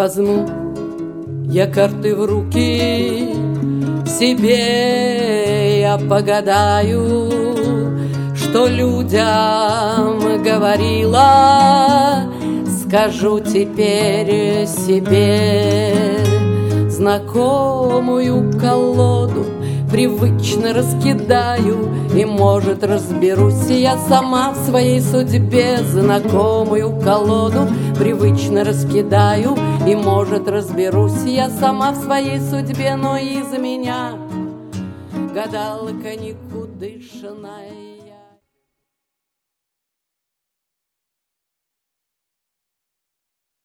Возьму я карты в руки, себе я погадаю, что людям говорила, скажу теперь себе. Знакомую колоду привычно раскидаю, и, может, разберусь я сама в своей судьбе. Знакомую колоду привычно раскидаю, и, может, разберусь я сама в своей судьбе. Но из меня гадалка никудышная.